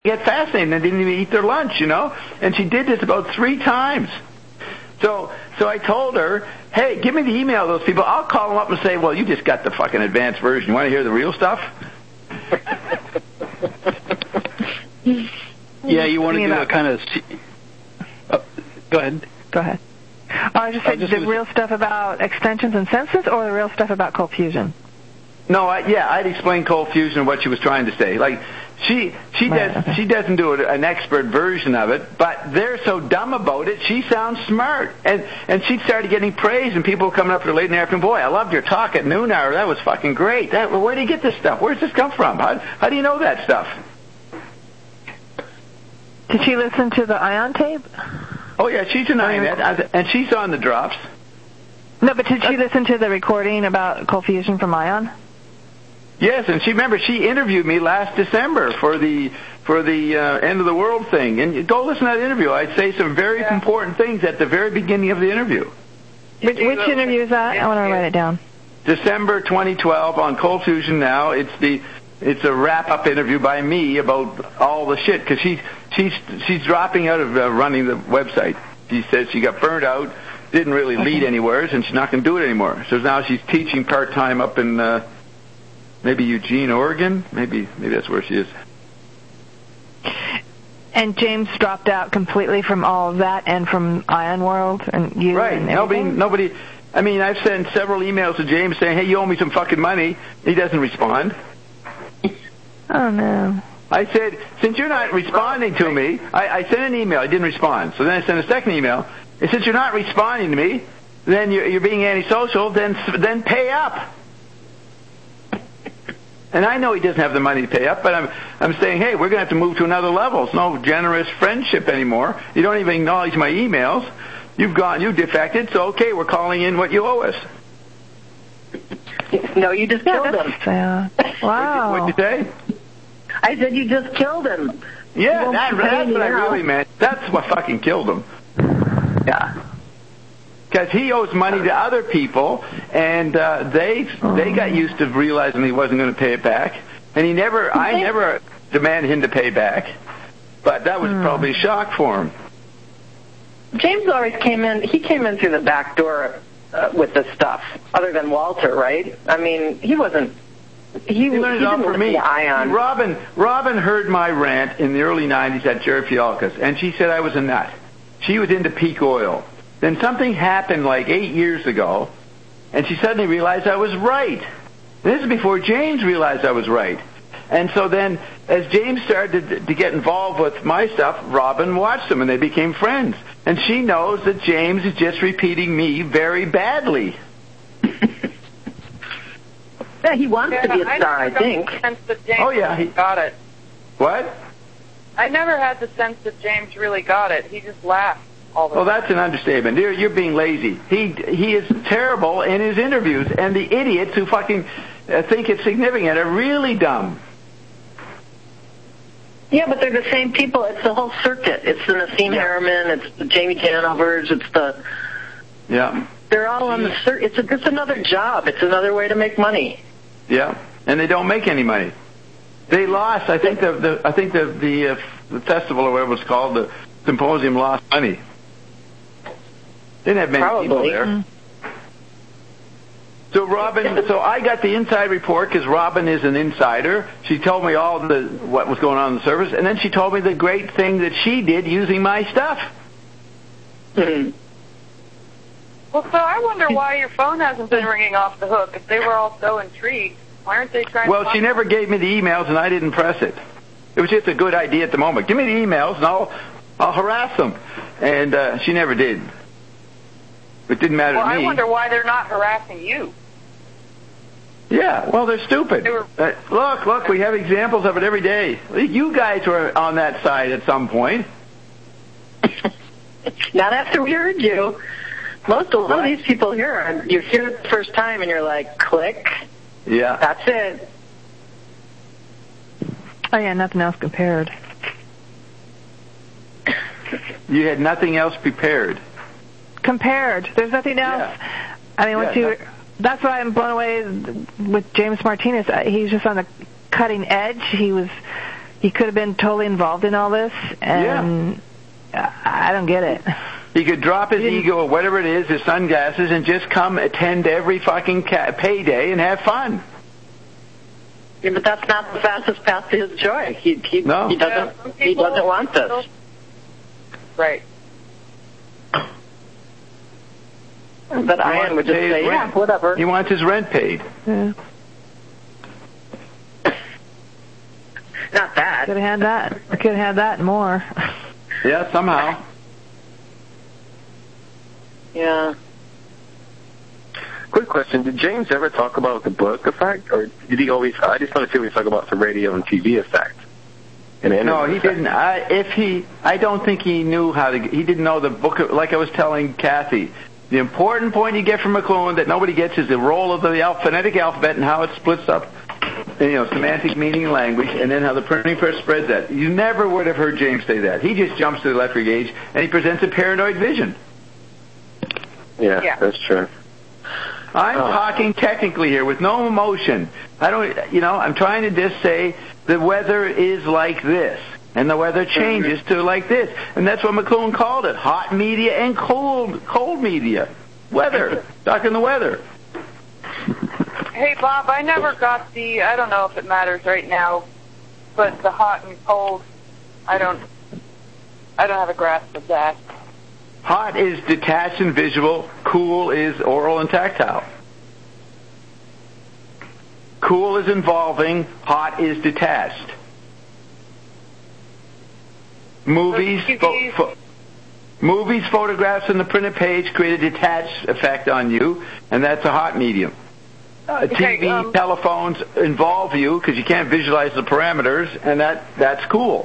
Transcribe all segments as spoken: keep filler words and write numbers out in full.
get fascinated and didn't even eat their lunch, you know? And she did this about three times. So so I told her, hey, give me the email of those people. I'll call them up and say, well, you just got the fucking advanced version. You want to hear the real stuff? Yeah, you want to do a kind of... Oh, go ahead. Go ahead. Oh, I just said the was... real stuff about extensions and senses, or the real stuff about cold fusion? No, I, yeah, I'd explain cold fusion and what she was trying to say. Like, she she right, does okay. she doesn't do an expert version of it, but they're so dumb about it. She sounds smart, and and she started getting praise, and people were coming up to her late in the afternoon. Boy, I loved your talk at noon hour. That was fucking great. That, where do you get this stuff? Where does this come from? How how do you know that stuff? Did she listen to the Ion tape? Oh yeah, she's denying that, and she's on the drops. No, but did she listen to the recording about cold fusion from Ion? Yes, and she remember she interviewed me last December for the for the uh, end of the world thing. And go listen to that interview. I'd say some very yeah. important things at the very beginning of the interview. Which, which interview is that? I want to write it down. December twenty twelve on Cold Fusion Now. It's the it's a wrap-up interview by me about all the shit because she she's she's dropping out of uh, running the website. She says she got burned out, didn't really lead anywhere, and she's not going to do it anymore. So now she's teaching part-time up in. Uh, Maybe Eugene, Oregon. Maybe maybe that's where she is. And James dropped out completely from all of that and from Ion World and you. Right. And nobody. Nobody. I mean, I've sent several emails to James saying, "Hey, you owe me some fucking money." He doesn't respond. Oh no. I said, since you're not responding to me, I, I sent an email. I didn't respond. So then I sent a second email. And since you're not responding to me, then you're, you're being antisocial. Then then pay up. And I know he doesn't have the money to pay up, but I'm I'm saying, hey, we're going to have to move to another level. It's no generous friendship anymore. You don't even acknowledge my emails. You've gone, you defected, so okay, we're calling in what you owe us. No, you just yeah, killed him. Uh, wow. What'd you, what'd you say? I said you just killed him. Yeah, that, that's what I really meant. That's what fucking killed him. Yeah. Because he owes money to other people, and uh, they they got used to realizing he wasn't going to pay it back, and he never, I never demanded him to pay back, but that was probably a shock for him. James always came in. He came in through the back door uh, with this stuff, other than Walter, right? I mean, he wasn't. He, he learned he it all didn't from me. Ion. Robin Robin heard my rant in the early nineties at Jerry Fialka's, and she said I was a nut. She was into peak oil. Then something happened like eight years ago, and she suddenly realized I was right. This is before James realized I was right. And so then, as James started to, to get involved with my stuff, Robin watched him, and they became friends. And she knows that James is just repeating me very badly. Yeah, he wants yeah, to be a star, I, I think. Sense that James oh, yeah. He got it. What? I never had the sense that James really got it. He just laughed. Well, that's an understatement. You're, you're being lazy. He he is terrible in his interviews, and the idiots who fucking uh, think it's significant are really dumb. Yeah, but they're the same people. It's the whole circuit. It's the Nassim yeah. Harriman. It's the Jamie Janovers. It's the yeah. They're all on the circuit. It's a, just another job. It's another way to make money. Yeah, and they don't make any money. They lost. I think the, the I think the the, uh, the festival or whatever it's called, the symposium, lost money. Didn't have many Probably. people there. Mm-hmm. So Robin, so I got the inside report because Robin is an insider. She told me all the what was going on in the service, and then she told me the great thing that she did using my stuff. Mm-hmm. Well, so I wonder why your phone hasn't been ringing off the hook. If they were all so intrigued, why aren't they trying? Well, to she never gave me the emails, and I didn't press it. It was just a good idea at the moment. Give me the emails, and I'll I'll harass them. And uh, she never did. It didn't matter well, to me. I wonder why they're not harassing you. Yeah, well, they're stupid. They were, uh, look, look, we have examples of it every day. You guys were on that side at some point. Not after we heard you. Most of right. these people here, you hear it the first time and you're like, click. Yeah. That's it. Oh, yeah, nothing else compared. You had nothing else prepared. Compared. There's nothing else. Yeah. I mean, once yeah, you... That's why I'm blown away with James Martinez. He's just on the cutting edge. He was he could have been totally involved in all this, and yeah. I don't get it. He could drop his ego or whatever it is, his sunglasses, and just come attend every fucking ca- payday and have fun. Yeah, but that's not the fastest path to his joy. He he, no. he doesn't yeah, he doesn't want this. Right. But Ian would just say, yeah, whatever. He wants his rent paid. Yeah. Not that. Could have had that. Could have had that and more. Yeah, somehow. Yeah. Quick question: did James ever talk about the book effect, or did he always? I just want to see if he talk about the radio and T V effect. And no, he effect. didn't. I, if he, I don't think he knew how to. He didn't know the book. Like I was telling Kathy, the important point you get from McLuhan that nobody gets is the role of the al- phonetic alphabet and how it splits up, you know, semantic meaning and language, and then how the printing press spreads that. You never would have heard James say that. He just jumps to the electric age and he presents a paranoid vision. Yeah, yeah. that's true. I'm oh. talking technically here with no emotion. I don't, you know, I'm trying to just say the weather is like this, and the weather changes mm-hmm. to like this, and that's what McLuhan called it: hot media and cold, cold media. Weather, talking the weather. Hey, Bob, I never got the. I don't know if it matters right now, but the hot and cold, I don't. I don't have a grasp of that. Hot is detached and visual. Cool is oral and tactile. Cool is involving. Hot is detached. Movies, fo- fo- movies, photographs, and the printed page create a detached effect on you, and that's a hot medium. Uh, okay, T V, um, telephones involve you because you can't visualize the parameters, and that that's cool.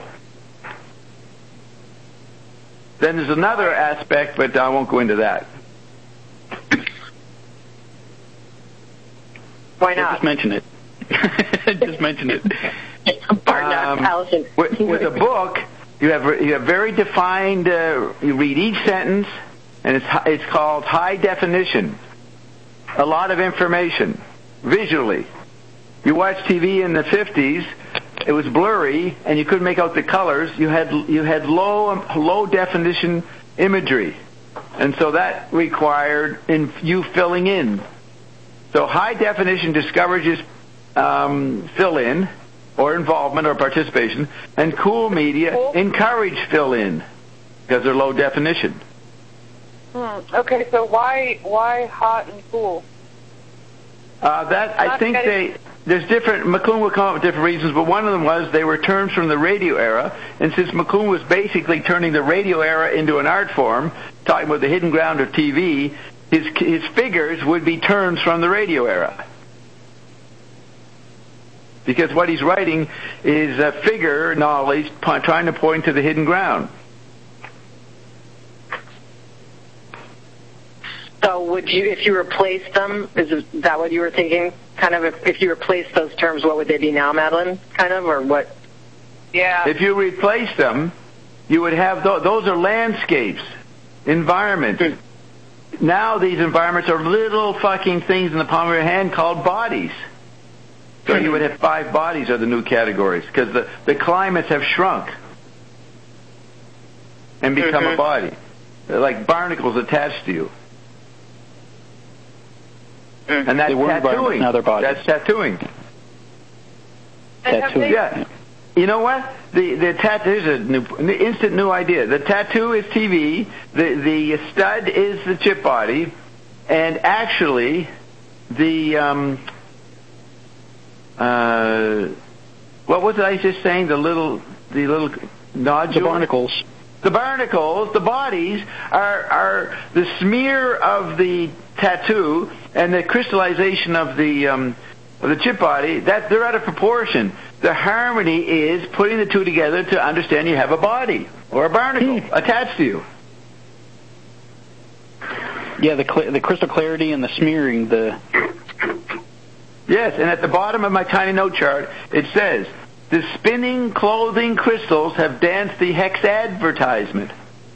Then there's another aspect, but I won't go into that. Why not? Just mention it. Just mention it. Um, with, with a book, you have you have very defined. Uh, you read each sentence, and it's it's called high definition. A lot of information visually. You watch T V in the fifties. It was blurry, and you couldn't make out the colors. You had you had low low definition imagery, and so that required in you filling in. So high definition discourages um, fill in, or involvement or participation, and cool media cool. encourage fill in because they're low definition. Hmm. Okay, so why why hot and cool? Uh, that I think they. There's different, McLuhan would come up with different reasons, but one of them was they were terms from the radio era, and since McLuhan was basically turning the radio era into an art form, talking about the hidden ground of T V, his his figures would be terms from the radio era. Because what he's writing is a figure knowledge trying to point to the hidden ground. So would you, if you replace them, is that what you were thinking? Kind of, if, if you replace those terms, what would they be now, Madeline? Kind of, or what? Yeah. If you replace them, you would have, th- those are landscapes, environments. Mm. Now these environments are little fucking things in the palm of your hand called bodies. So mm-hmm. you would have five bodies are the new categories, because the, the climates have shrunk and become mm-hmm. a body. They're like barnacles attached to you. And that's tattooing. Now they're bodies. That's tattooing. Tattooing. Yeah. You know what? The the tattoo is a new, an instant new idea. The tattoo is T V. The the stud is the chip body, and actually, the um uh, what was it I was just saying? The little the little nodule. The barnacles. The barnacles, the bodies, are are the smear of the tattoo and the crystallization of the um, of the chip body. That they're out of proportion. The harmony is putting the two together to understand you have a body or a barnacle hmm. attached to you. Yeah, the cl- the crystal clarity and the smearing. The yes, and at the bottom of my tiny note chart it says, the spinning clothing crystals have danced the hex advertisement.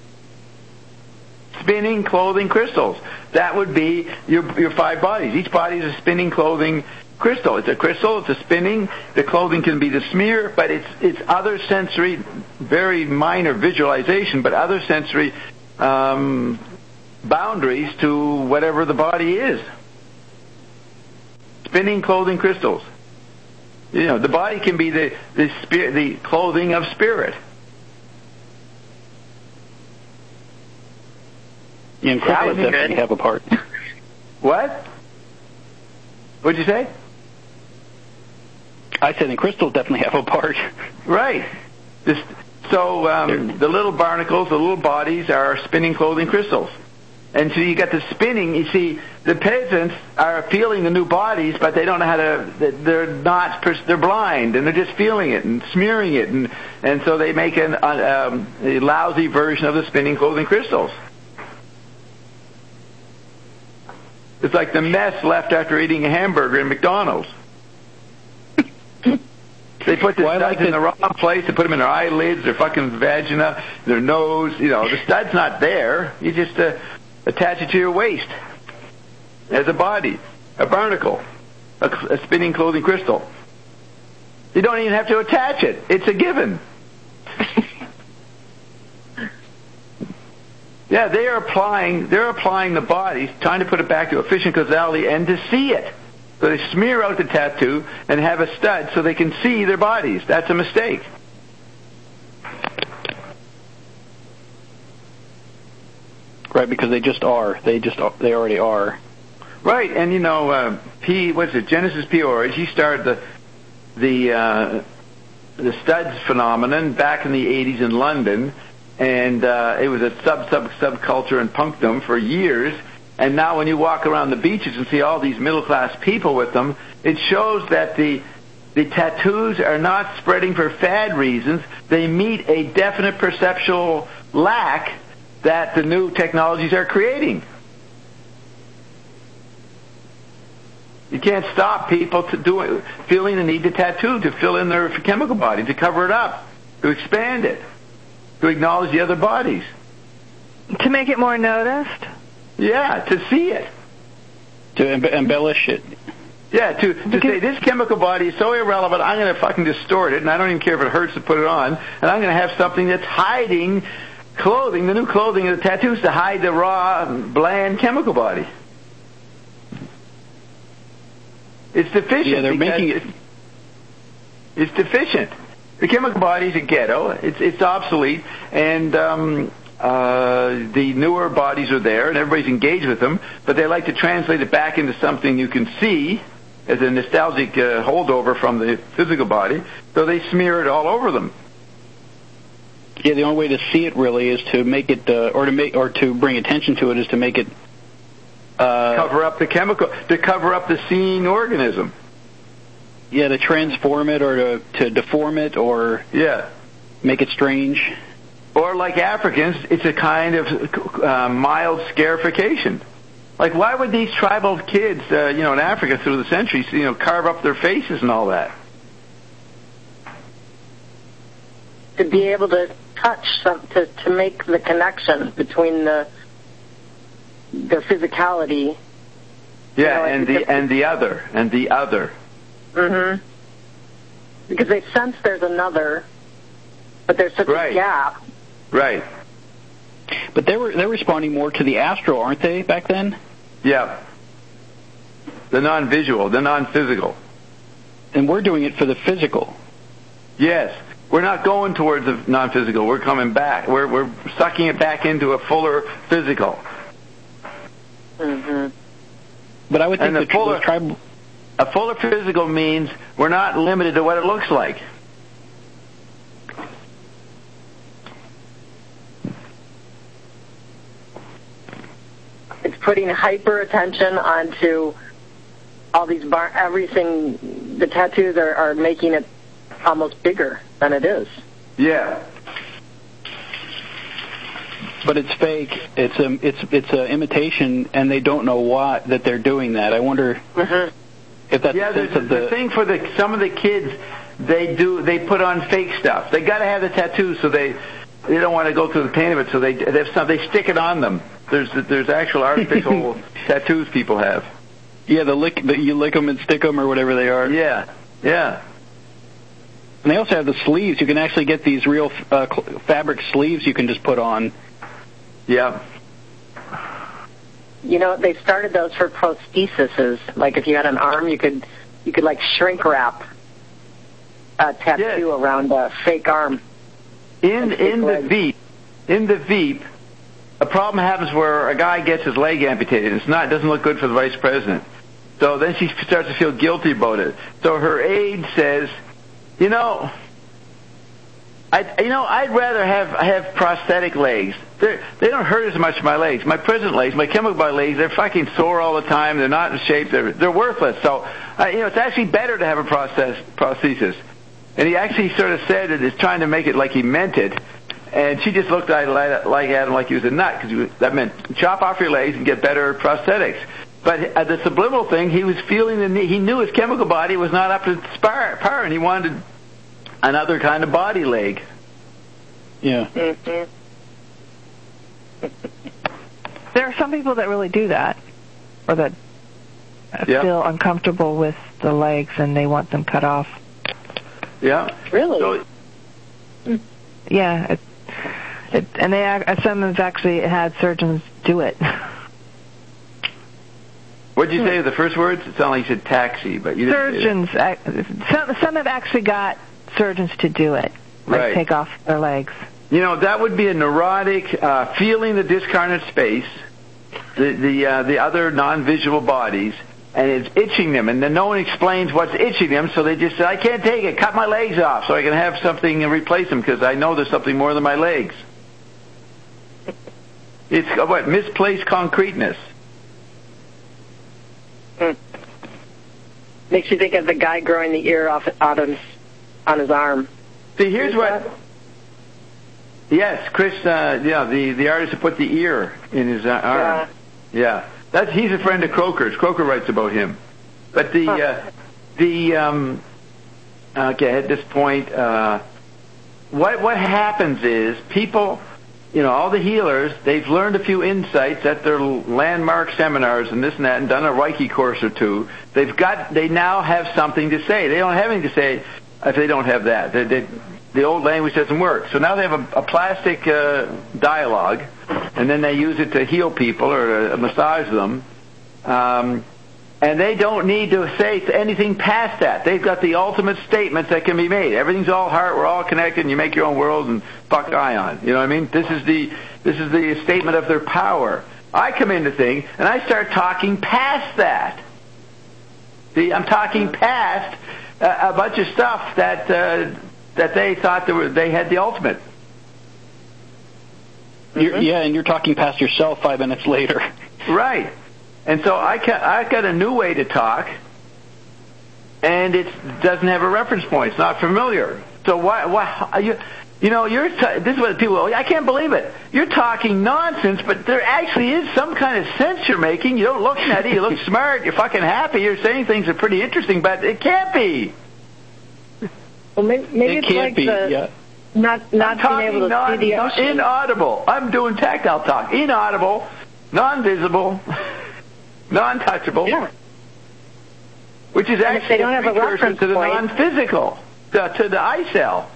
Spinning clothing crystals. That would be your your five bodies. Each body is a spinning clothing crystal. It's a crystal. It's a spinning. The clothing can be the smear, but it's it's other sensory, very minor visualization, but other sensory um, boundaries to whatever the body is. Spinning clothing crystals. You know, the body can be the the spirit, the clothing of spirit. Yeah, and crystals definitely have a part. What? What'd you say? I said, and crystals definitely have a part. Right. This, so um, the little barnacles, the little bodies, are spinning clothing crystals. And so you got the spinning. You see, the peasants are feeling the new bodies, but they don't know how to. They're not. They're blind, and they're just feeling it and smearing it, and and so they make an, um, a lousy version of the spinning clothing crystals. It's like the mess left after eating a hamburger in McDonald's. They put the well, studs like in the wrong place. They put them in their eyelids, their fucking vagina, their nose. You know, the stud's not there. You just uh, attach it to your waist as a body, a barnacle, a, a spinning clothing crystal. You don't even have to attach it. It's a given. Yeah, they are applying. They're applying the bodies, trying to put it back to efficient causality and to see it. So they smear out the tattoo and have a stud so they can see their bodies. That's a mistake. Right, because they just are. They just they already are. Right, and you know, uh, P. What's it? Genesis P. Orridge. He started the the uh, the studs phenomenon back in the eighties in London. And uh, it was a sub sub subculture in punkdom for years. And now, when you walk around the beaches and see all these middle class people with them, it shows that the the tattoos are not spreading for fad reasons. They meet a definite perceptual lack that the new technologies are creating. You can't stop people to do feeling the need to tattoo, to fill in their chemical body, to cover it up, to expand it, to acknowledge the other bodies. To make it more noticed? Yeah, to see it. To em- embellish it. Yeah, to, to Because say this chemical body is so irrelevant, I'm going to fucking distort it, and I don't even care if it hurts to put it on, and I'm going to have something that's hiding clothing, the new clothing of the tattoos, to hide the raw, bland chemical body. It's deficient. Yeah, they're making it. It's, it's deficient. The chemical body is a ghetto. It's it's obsolete, and um, uh, the newer bodies are there, and everybody's engaged with them. But they like to translate it back into something you can see as a nostalgic uh, holdover from the physical body. So they smear it all over them. Yeah, the only way to see it really is to make it, uh, or to make, or to bring attention to it is to make it uh, cover up the chemical, to cover up the seeing organism. Yeah, to transform it or to, to deform it or yeah, make it strange. Or like Africans, it's a kind of uh, mild scarification. Like, why would these tribal kids, uh, you know, in Africa through the centuries, you know, carve up their faces and all that? To be able to touch, some, to to make the connection between the their physicality. Yeah, you know, and the and the other and the other. Mm-hmm. Because they sense there's another, but there's such right. a gap. Right. But they were they're responding more to the astral, aren't they, back then? Yeah. The non-visual, the non-physical. And we're doing it for the physical. Yes. We're not going towards the non-physical. We're coming back. We're we're sucking it back into a fuller physical. Mm-hmm. But I would think And the that fuller, those tribal... a fuller physical means we're not limited to what it looks like. It's putting hyper attention onto all these bar. Everything. The tattoos are, are making it almost bigger than it is. Yeah. But it's fake. It's a it's it's a imitation, and they don't know why that they're doing that. I wonder Mm-hmm. if that's Yeah, the sense the, of the, the thing for the some of the kids, they do they put on fake stuff. They got to have the tattoo, so they they don't want to go through the pain of it. So they they, have some, they stick it on them. There's there's actual artificial tattoos people have. Yeah, the lick, the, you lick them and stick them or whatever they are. Yeah, yeah. And they also have the sleeves. You can actually get these real uh, fabric sleeves you can just put on. Yeah. You know, they started those for prostheses. Like if you had an arm, you could you could like shrink wrap a tattoo yes. around a fake arm. In in the Veep, in the Veep, a problem happens where a guy gets his leg amputated. It's not, it doesn't look good for the vice president. So then she starts to feel guilty about it. So her aide says, you know, I, you know, I'd rather have have prosthetic legs. They're, they don't hurt as much as my legs. My present legs, my chemical body legs, they're fucking sore all the time. They're not in shape. They're they're worthless. So, uh, you know, it's actually better to have a process, prosthesis. And he actually sort of said it is trying to make it like he meant it. And she just looked at, like at him like he was a nut, because that meant chop off your legs and get better prosthetics. But at the subliminal thing, he was feeling the need. He knew his chemical body was not up to par, and he wanted another kind of body leg. Yeah. Mm-hmm. There are some people that really do that, or that yeah. feel uncomfortable with the legs and they want them cut off. Yeah. Really? So, yeah. It, it, and they some have actually had surgeons do it. What did you say? The first words? It sounded like you said taxi, but you didn't. Surgeons. Some, some have actually got surgeons to do it, like right. take off their legs. You know, that would be a neurotic uh, feeling the discarnate space, the the uh, the other non-visual bodies, and it's itching them, and then no one explains what's itching them, so they just say, I can't take it, cut my legs off so I can have something and replace them, because I know there's something more than my legs. It's, uh, what, misplaced concreteness. Hmm. Makes you think of the guy growing the ear off out on, on his arm. See, here's what... That? Yes, Chris, uh, yeah, the, the artist who put the ear in his uh, arm. Yeah. yeah. That's, he's a friend of Croker's. Croker writes about him. But the, uh, the, um, okay, at this point, uh, what, what happens is people, you know, all the healers, they've learned a few insights at their landmark seminars and this and that and done a Reiki course or two. They've got, they now have something to say. They don't have anything to say if they don't have that. They, they, the old language doesn't work. So now they have a, a plastic uh, dialogue, and then they use it to heal people or uh, massage them. Um, and they don't need to say anything past that. They've got the ultimate statements that can be made. Everything's all heart. We're all connected, and you make your own world and fuck ion. You know what I mean? This is the this is the statement of their power. I come into things, and I start talking past that. See, I'm talking past uh, a bunch of stuff that... Uh, that they thought they, were, they had the ultimate. You're, yeah, and you're talking past yourself five minutes later. Right. And so I ca- I've got a new way to talk, and it doesn't have a reference point. It's not familiar. So why, why you, you know, you're t- this is what people go, I can't believe it. You're talking nonsense, but there actually is some kind of sense you're making. You don't look at it. You look smart. You're fucking happy. You're saying things that are pretty interesting, but it can't be. Well, maybe, maybe it it's can't like be, the yeah. not not being able to non, see the ocean. Inaudible. I'm doing tactile talk. Inaudible, non-visible, non-touchable. Yeah. Which is actually they don't a have a precursor reference to the point. non-physical, to, to the eye cell.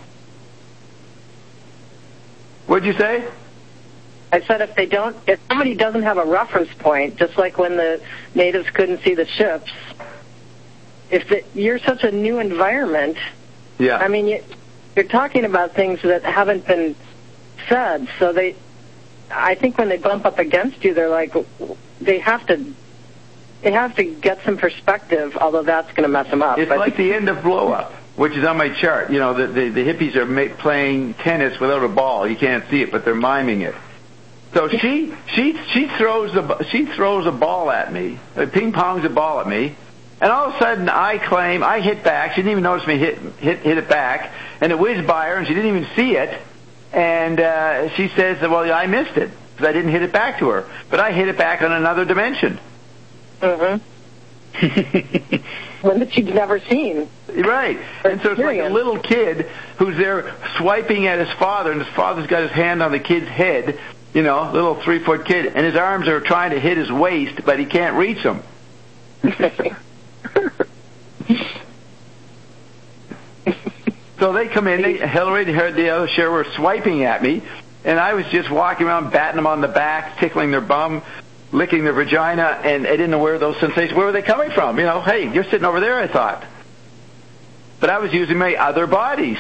What'd you say? I said if they don't, if somebody doesn't have a reference point, just like when the natives couldn't see the ships. If the, you're such a new environment, yeah. I mean, you, you're talking about things that haven't been said. So they, I think when they bump up against you, they're like, they have to, they have to get some perspective. Although that's going to mess them up. It's but, like the end of Blow Up, which is on my chart. You know, the the, the hippies are ma- playing tennis without a ball. You can't see it, but they're miming it. So she she she throws a she throws a ball at me, ping pongs a ball at me. And all of a sudden, I claim, I hit back. She didn't even notice me hit hit hit it back. And it whizzed by her, and she didn't even see it. And uh, she says, well, I missed it, because I didn't hit it back to her. But I hit it back on another dimension. Mm-hmm. One that she'd never seen. Right. And so it's like a little kid who's there swiping at his father, and his father's got his hand on the kid's head, you know, little three-foot kid, and his arms are trying to hit his waist, but he can't reach them. So they come in, they, Hillary, the other sheriff were swiping at me, and I was just walking around, batting them on the back, tickling their bum, licking their vagina, and I didn't know where those sensations, where were they coming from? You know, hey, you're sitting over there, I thought. But I was using my other bodies.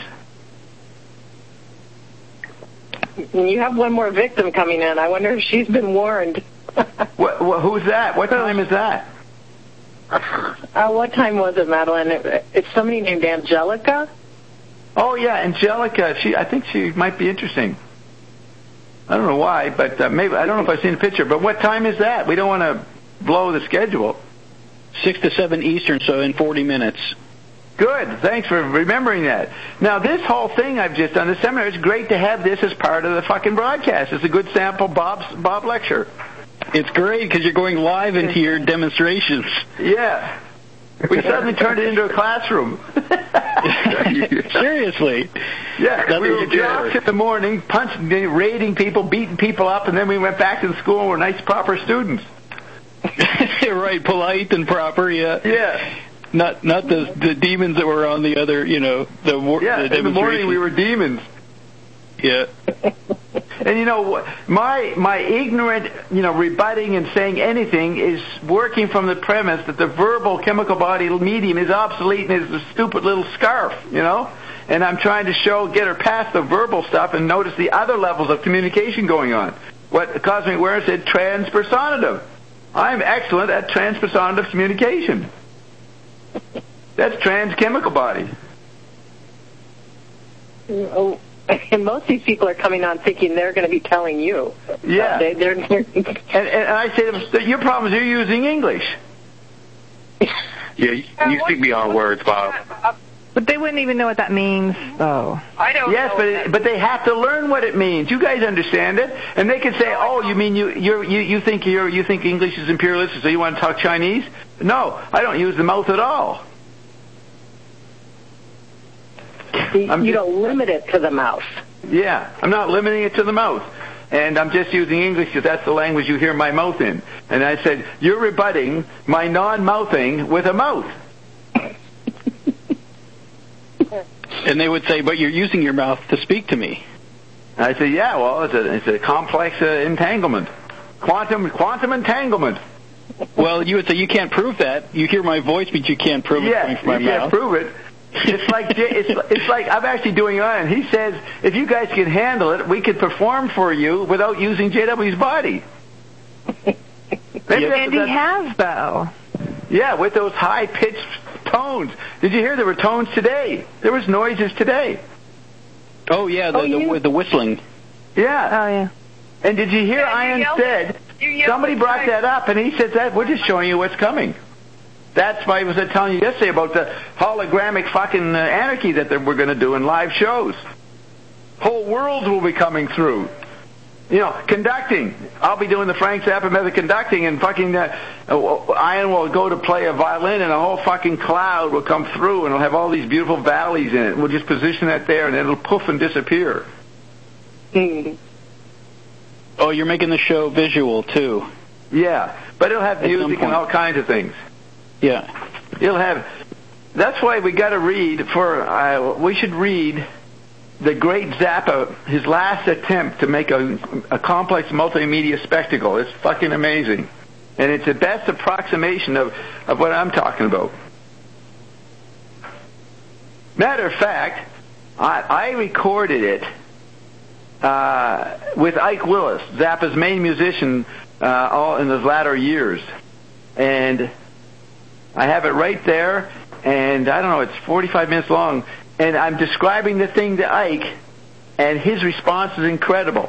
You have one more victim coming in. I wonder if she's been warned. what, what, who's that? What time is that? Uh, what time was it, Madeline? It, it's somebody named Angelica. Oh yeah, Angelica. She, I think she might be interesting. I don't know why, but uh, maybe I don't know if I've seen the picture. But what time is that? We don't want to blow the schedule. Six to seven Eastern, so in forty minutes. Good. Thanks for remembering that. Now, this whole thing I've just done, the seminar, it's great to have this as part of the fucking broadcast. It's a good sample Bob's Bob lecture. It's great because you're going live into your demonstrations. Yeah. We suddenly turned it into a classroom. Seriously. Yeah. That's we were jocks in the morning, punching, raiding people, beating people up, and then we went back to the school and we're nice, proper students. Right, polite and proper, yeah. Yeah. Not not the the demons that were on the other, you know, the yeah. The in the morning we were demons. Yeah. And you know, my my ignorant, you know, rebutting and saying anything is working from the premise that the verbal chemical body medium is obsolete and is a stupid little scarf, you know. And I'm trying to show, get her past the verbal stuff and notice the other levels of communication going on. What Cosmic Awareness said, transpersonative. I'm excellent at transpersonative communication. That's trans chemical body. Oh, and most of these people are coming on thinking they're going to be telling you. Yeah. Uh, they, they're, and, and I say to them, your problem is you're using English. Yeah, you, you speak beyond words, Bob. But they wouldn't even know what that means, though. I don't yes, know. but it, but they have to learn what it means. You guys understand it, and they can say, "Oh, you mean you you're, you you think you're you think English is imperialistic, so you want to talk Chinese?" No, I don't use the mouth at all. You, I'm you just, don't limit it to the mouth. Yeah, I'm not limiting it to the mouth. And I'm just using English because that's the language you hear my mouth in. And I said, you're rebutting my non-mouthing with a mouth. And they would say, but you're using your mouth to speak to me. I said, yeah, well, it's a, it's a complex uh, entanglement. Quantum quantum entanglement. Well, you would say, you can't prove that. You hear my voice, but you can't prove yeah, it coming from my you mouth. can't prove it. It's like it's it's like I'm actually doing it, and he says if you guys can handle it, we could perform for you without using J W's body. Maybe and he has though. Yeah, with those high pitched tones. Did you hear there were tones today? There was noises today. Oh yeah, the oh, the, you... the whistling. Yeah. Oh yeah. And did you hear yeah, Ian you said? Somebody brought right. that up, and he said that we're just showing you what's coming. That's why I was telling you yesterday about the hologramic fucking uh, anarchy that we're going to do in live shows. Whole worlds will be coming through. You know, conducting. I'll be doing the Frank Zappa method conducting, and fucking uh, Ian will go to play a violin, and a whole fucking cloud will come through, and it'll have all these beautiful valleys in it. We'll just position that there, and it'll poof and disappear. Mm. Oh, you're making the show visual too. Yeah, but it'll have music and all kinds of things. Yeah. You'll have. That's why we got to read for. Uh, we should read the great Zappa, his last attempt to make a, a complex multimedia spectacle. It's fucking amazing, and it's the best approximation of of what I'm talking about. Matter of fact, I, I recorded it uh, with Ike Willis, Zappa's main musician, uh, all in his latter years, and I have it right there, and I don't know, it's forty-five minutes long, and I'm describing the thing to Ike, and his response is incredible.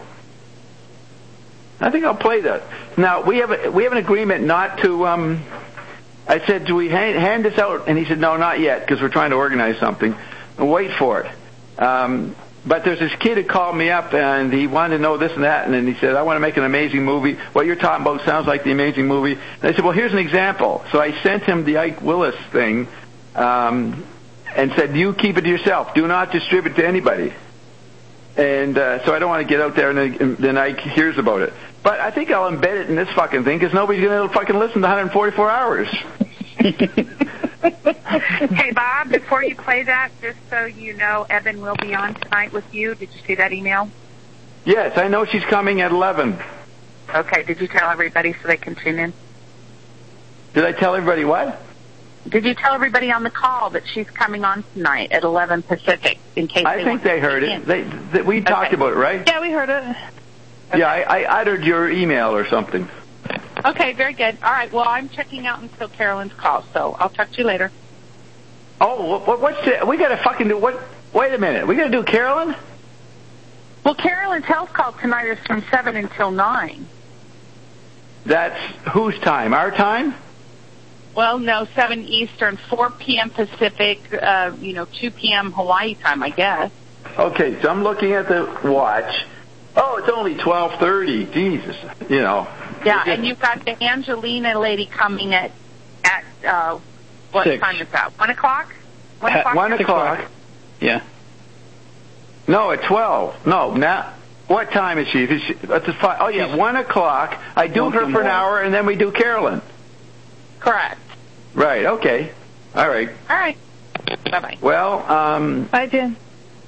I think I'll play that. Now, we have a, we have an agreement not to, um, I said, do we hand, hand this out? And he said, no, not yet, because we're trying to organize something. And wait for it. Um, but there's this kid who called me up, and he wanted to know this and that, and then he said, I want to make an amazing movie. What you're talking about sounds like the amazing movie. And I said, well, here's an example. So I sent him the Ike Willis thing, um, and said, you keep it to yourself. Do not distribute to anybody. And uh, so I don't want to get out there and then, and then Ike hears about it. But I think I'll embed it in this fucking thing, because nobody's going to fucking listen to one hundred forty-four hours. Hey, Bob, before you play that, just so you know, Evan will be on tonight with you. Did you see that email? Yes, I know she's coming at eleven. Okay, did you tell everybody so they can tune in? Did I tell everybody what? Did you tell everybody on the call that she's coming on tonight at eleven Pacific in case I they think they heard it. They, they, we okay. talked about it, right? Yeah, we heard it. Okay. Yeah, I, I uttered your email or something. Okay, very good. All right, well, I'm checking out until Carolyn's call, so I'll talk to you later. Oh, what, what's the, we got to fucking do, what, wait a minute, we got to do Carolyn? Well, Carolyn's health call tonight is from seven until nine. That's whose time? Our time? Well, no, seven Eastern, four p.m. Pacific, uh, you know, two p.m. Hawaii time, I guess. Okay, so I'm looking at the watch. Oh, it's only twelve thirty. Jesus, you know. Yeah, and you've got the Angelina lady coming at, at uh, what Six. time is that? One o'clock? One At o'clock? one o'clock. Yeah. No, at twelve. No, now, what time is she? Is she that's a five. Oh, yeah, one o'clock. I do her for an hour, and then we do Carolyn. Correct. Right, okay. All right. All right. Bye-bye. Well, um... Bye, Jen.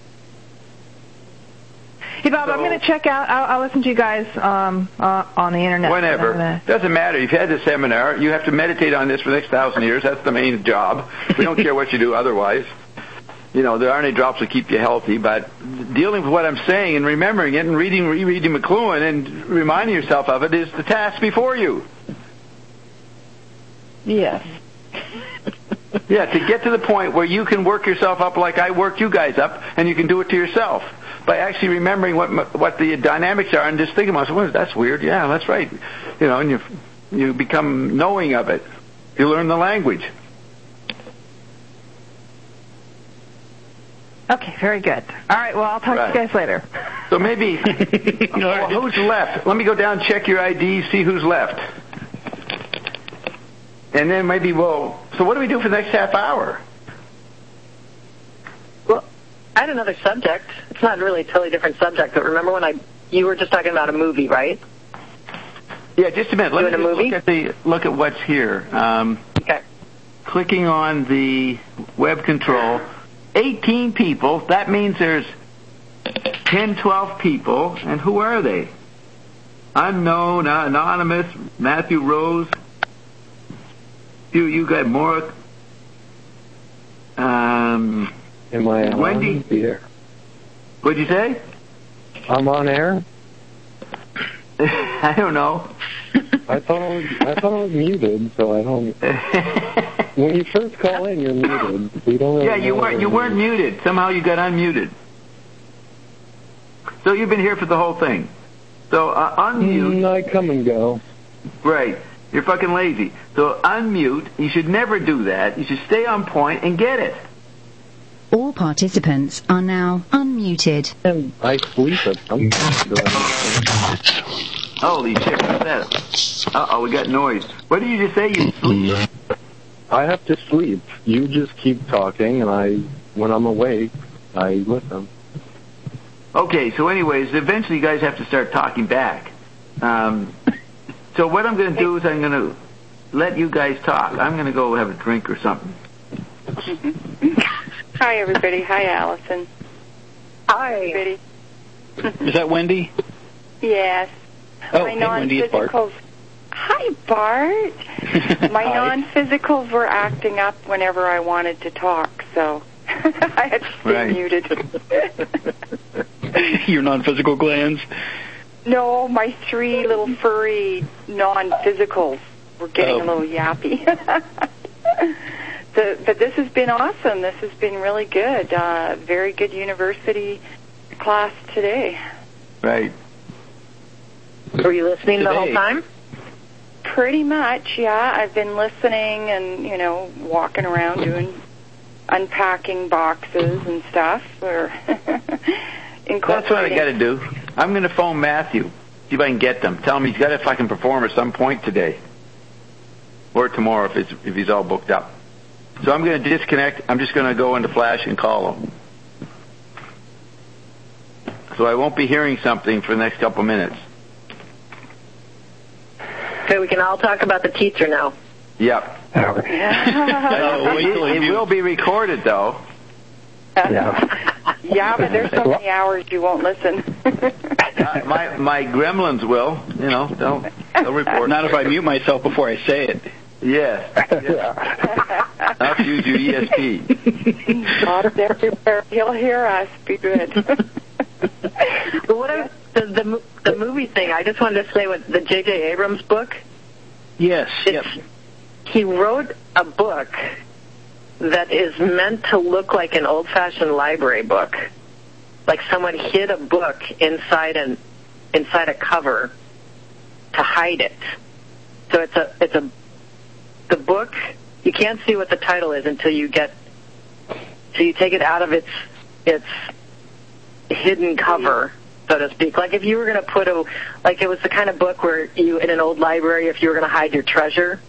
Hey, Bob, So, I'm going to check out. I'll, I'll listen to you guys um, uh, on the Internet. Whenever. Uh, Doesn't matter. You've had the seminar. You have to meditate on this for the next thousand years. That's the main job. We don't care what you do otherwise. You know, there aren't any drops that keep you healthy, but dealing with what I'm saying and remembering it and reading, rereading McLuhan and reminding yourself of it is the task before you. Yes. Yeah, to get to the point where you can work yourself up like I worked you guys up, and you can do it to yourself by actually remembering what what the dynamics are and just thinking to myself, well, that's weird. Yeah, that's right. You know, and you you become knowing of it. You learn the language. Okay, very good. All right, well, I'll talk Right. to you guys later. So maybe, well, who's left? Let me go down and check your I D, see who's left. And then maybe we'll, so what do we do for the next half hour? Well, I had another subject. It's not really a totally different subject, but remember when I, you were just talking about a movie, right? Yeah, just a minute. Let Doing me a movie? look at the look at what's here. Um, Okay. clicking on the web control, eighteen people. That means there's ten, twelve people. And who are they? Unknown, uh, anonymous, Matthew Rose. You, you got more. Um, Am I on Wendy? the air? What'd you say? I'm on air? I don't know. I thought I was, I thought I was muted, so I don't. When you first call in, you're muted. We don't. Really Yeah, you know weren't. You weren't muted. Somehow you got unmuted. So you've been here for the whole thing. So uh, unmute. Mm, I come and go. Right. You're fucking lazy. So unmute. You should never do that. You should stay on point and get it. All participants are now unmuted. And I sleep at some point. Holy shit! What's that? Uh oh, we got noise. What did you just say? You sleep? I have to sleep. You just keep talking, and I, when I'm awake, I listen. Okay. So, anyways, eventually you guys have to start talking back. Um, so what I'm going to do is I'm going to let you guys talk. I'm going to go have a drink or something. Hi, everybody. Hi, Allison. Hi. Everybody. Is that Wendy? Yes. Oh, My hey, Wendy, it's Bart. non-physicals. Hi, Bart. My Hi. non-physicals were acting up whenever I wanted to talk, so I had to stay Right. muted. Your non-physical glands? No, my three little furry non-physicals were getting Oh. a little yappy. the, but this has been awesome. This has been really good. Uh, very good university class today. Right. Were you listening the whole Today. time? Pretty much, yeah. I've been listening and, you know, walking around doing, unpacking boxes and stuff. Or That's what I got to do. I'm going to phone Matthew, see if I can get them. Tell him he's got to fucking perform at some point today. Or tomorrow if, it's, if he's all booked up. So I'm going to disconnect. I'm just going to go into Flash and call him. So I won't be hearing something for the next couple minutes. Okay, we can all talk about the teacher now. Yep. Oh, wait till it, it will be recorded, though. Yeah. Yeah, but there's so many hours you won't listen. uh, my my gremlins will, you know, they'll they'll report. Not if I mute myself before I say it. Yes. yes. I'll use your E S P. God's everywhere. He'll hear us. Be good. But what I, the, the the movie thing, I just wanted to say with the J J Abrams book. Yes. Yep. He wrote a book that is meant to look like an old-fashioned library book, like someone hid a book inside an inside a cover to hide it. So it's a it's a the book. You can't see what the title is until you get so you take it out of its its hidden cover, so to speak. Like if you were going to put a like it was the kind of book where you in an old library if you were going to hide your treasure.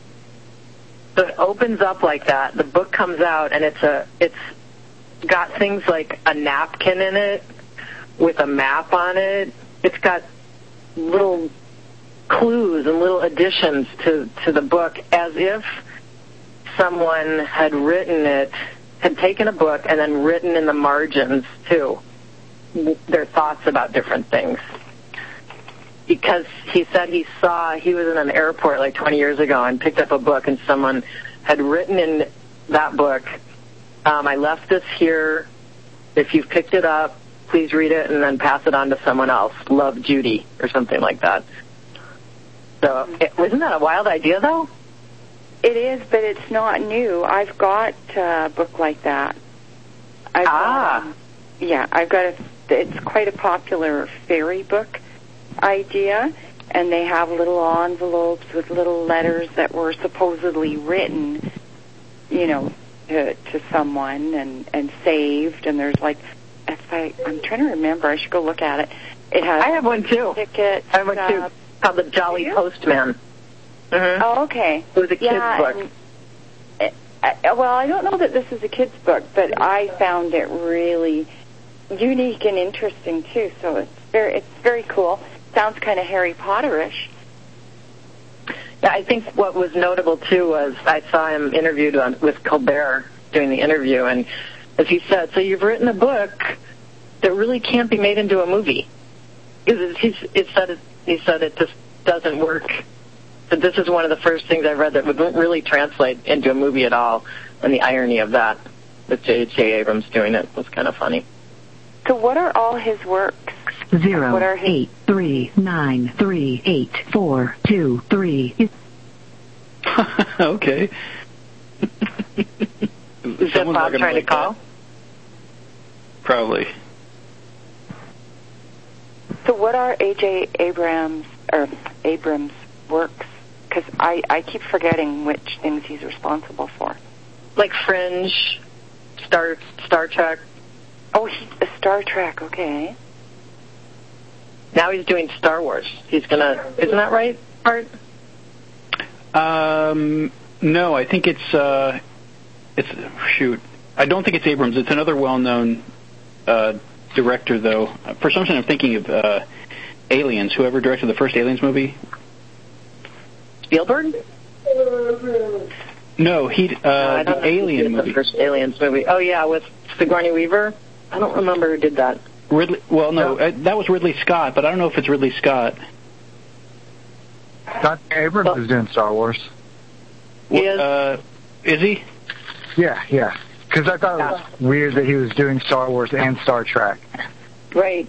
So it opens up like that. The book comes out, and it's a it's got things like a napkin in it with a map on it. It's got little clues and little additions to, to the book, as if someone had written it, had taken a book and then written in the margins too their thoughts about different things. Because he said he saw, he was in an airport like twenty years ago and picked up a book, and someone had written in that book, um, I left this here. If you've picked it up, please read it and then pass it on to someone else. Love, Judy, or something like that. So, it, isn't that a wild idea, though? It is, but it's not new. I've got a book like that. I've ah. Got, yeah, I've got a, it's quite a popular fairy book idea, and they have little envelopes with little letters that were supposedly written, you know, to, to someone and, and saved, and there's like, if I, I'm trying to remember, I should go look at it. It has I have one too. Tickets, I have one too. Uh, called The Jolly Postman. Mm-hmm. Oh, okay. It was a kid's yeah, book. And, uh, well, I don't know that this is a kid's book, but I found it really unique and interesting too. So it's very, it's very cool. Sounds kind of Harry Potterish. Yeah, I think what was notable too was I saw him interviewed on, with Colbert doing the interview, and as he said, so you've written a book that really can't be made into a movie. He, he said it, he said it just doesn't work. But this is one of the first things I've read that wouldn't really translate into a movie at all, and the irony of that, with J J Abrams doing it, was kind of funny. So what are all his works? Zero, what are his... eight, three, nine, three, eight, four, two, three. Okay. Is that Bob trying like to call? That. Probably. So what are A J Abrams or Abrams' works? Because I, I keep forgetting which things he's responsible for. Like Fringe, Star Star Trek. Oh, he, Star Trek. Okay. Now he's doing Star Wars. He's gonna. Isn't that right, Art? Um, no, I think it's uh, it's shoot. I don't think it's Abrams. It's another well-known uh, director, though. For some reason, I'm thinking of uh, Aliens. Whoever directed the first Aliens movie. Spielberg? No, he uh, no, the Alien movie. The first Aliens movie. Oh yeah, with Sigourney Weaver. I don't remember who did that. Ridley. Well, no, no. Uh, that was Ridley Scott, but I don't know if it's Ridley Scott. Doctor Abrams well, is doing Star Wars. He is. Uh, is he? Yeah, yeah. Because I thought it was yeah. weird that he was doing Star Wars and Star Trek. Right.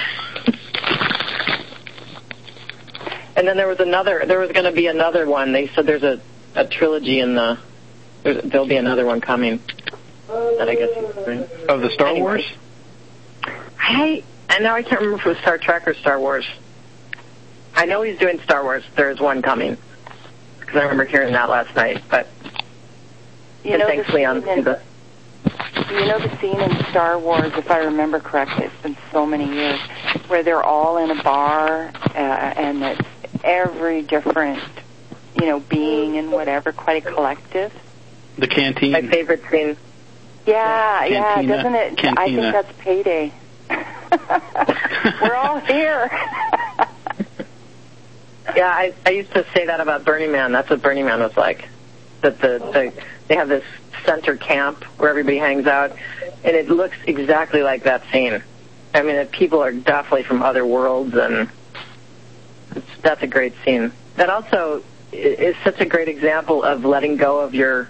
And then there was another. There was going to be another one. They said there's a, a trilogy in the. There'll be another one coming. That I guess he's doing. Of the Star anyway. Wars. I I know I can't remember if it was Star Trek or Star Wars. I know he's doing Star Wars. There's one coming because I remember hearing that last night. But you know, thanks, Leon. In, the, you know the scene in Star Wars, if I remember correctly, it's been so many years, where they're all in a bar uh, and it's every different, you know, being and whatever, quite a collective. The canteen. My favorite scene. Yeah, yeah, Cantina. doesn't it? Cantina. I think that's Payday. We're all here. Yeah, I, I used to say that about Burning Man. That's what Burning Man was like. that the, the they have this center camp where everybody hangs out, and it looks exactly like that scene. I mean, the people are definitely from other worlds, and it's, that's a great scene. That also is such a great example of letting go of your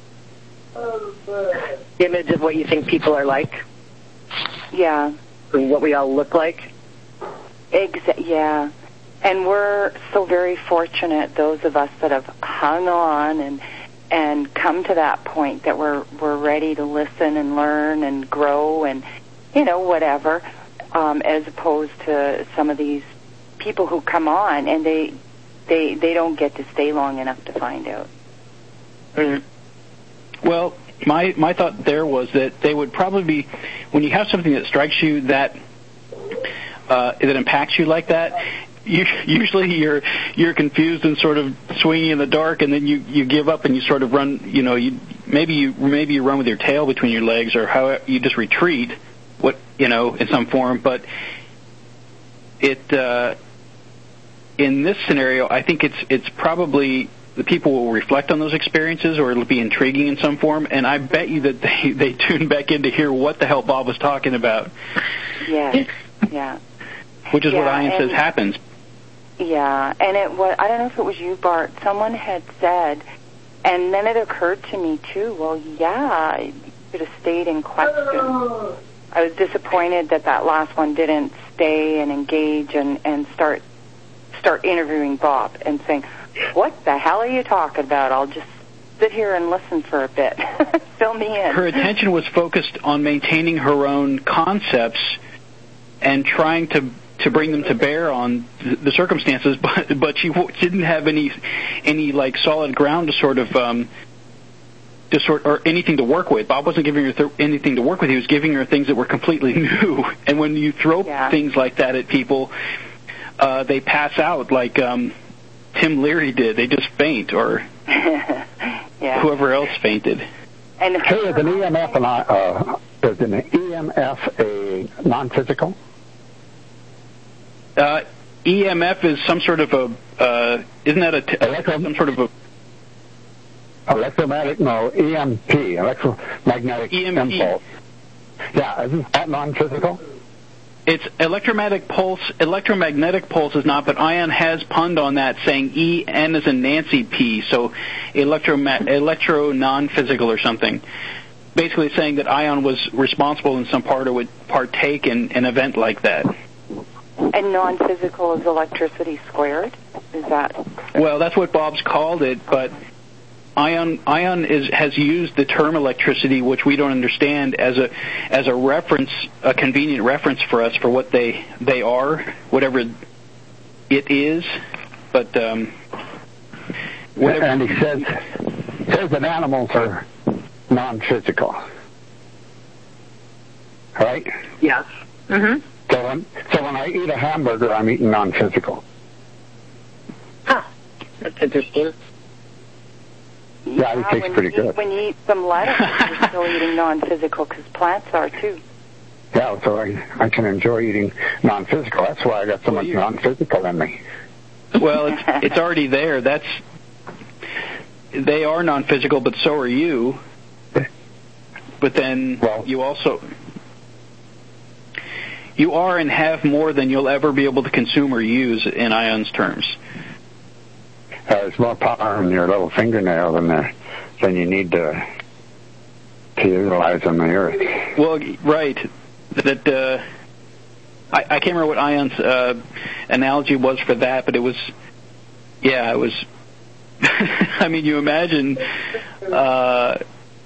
image of what you think people are like. Yeah. And what we all look like. Exa- yeah. And we're so very fortunate, those of us that have hung on and and come to that point that we're we're ready to listen and learn and grow and, you know, whatever, um, as opposed to some of these people who come on and they they they don't get to stay long enough to find out. Mm-hmm. Well, my my thought there was that they would probably be, when you have something that strikes you that uh, that impacts you like that, you, usually you're you're confused and sort of swinging in the dark, and then you, you give up and you sort of run. You know, you maybe you maybe you run with your tail between your legs, or how you just retreat. What you know in some form, but it uh, in this scenario, I think it's it's probably the people will reflect on those experiences, or it'll be intriguing in some form, and I bet you that they they tune back in to hear what the hell Bob was talking about. Yeah, yeah. Which is yeah, what Ian says happens. Yeah, and it was, I don't know if it was you, Bart, someone had said, and then it occurred to me too, well, yeah, you could have stayed in question. I was disappointed that that last one didn't stay and engage and, and start start interviewing Bob and saying, what the hell are you talking about? I'll just sit here and listen for a bit. Fill me in. Her attention was focused on maintaining her own concepts and trying to to bring them to bear on the circumstances, but but she didn't have any any like solid ground to sort of um, to sort or anything to work with. Bob wasn't giving her th- anything to work with. He was giving her things that were completely new. And when you throw yeah. things like that at people, uh, they pass out like um, Tim Leary did. They just faint, or yeah. whoever else fainted. And hey, is an E M F an, uh, is an E M F a non-physical? Uh, E M F is some sort of a, uh, isn't that a, t- Electro- some sort of a... Electromagnetic, no, E M P, electromagnetic E M P. impulse. Yeah, isn't that non-physical? It's electromagnetic pulse. Electromagnetic pulse is not, but Ion has punned on that, saying E N as in Nancy P, so electro, electro non-physical or something. Basically saying that Ion was responsible in some part or would partake in an event like that. And non-physical is electricity squared? Is that... Well, that's what Bob's called it, but Ion Ion is has used the term electricity, which we don't understand, as a as a reference, a convenient reference for us for what they they are, whatever it is. But um, whatever. And he says says that animals are non-physical, right? Yes. Mm-hmm. So when, so when I eat a hamburger, I'm eating non-physical. Huh. That's interesting. Yeah, it tastes pretty eat, good. When you eat some lettuce, you're still eating non-physical because plants are too. Yeah, so I, I can enjoy eating non-physical. That's why I got so well, much non-physical in me. Well, it's, it's already there. That's they are non-physical, but so are you. But then well, you also... You are and have more than you'll ever be able to consume or use in Ion's terms. Uh, there's more power in your little fingernail than the, than you need to to utilize on the earth. Well, right. That uh, I, I can't remember what Ion's uh, analogy was for that, but it was, yeah, it was. I mean, you imagine uh,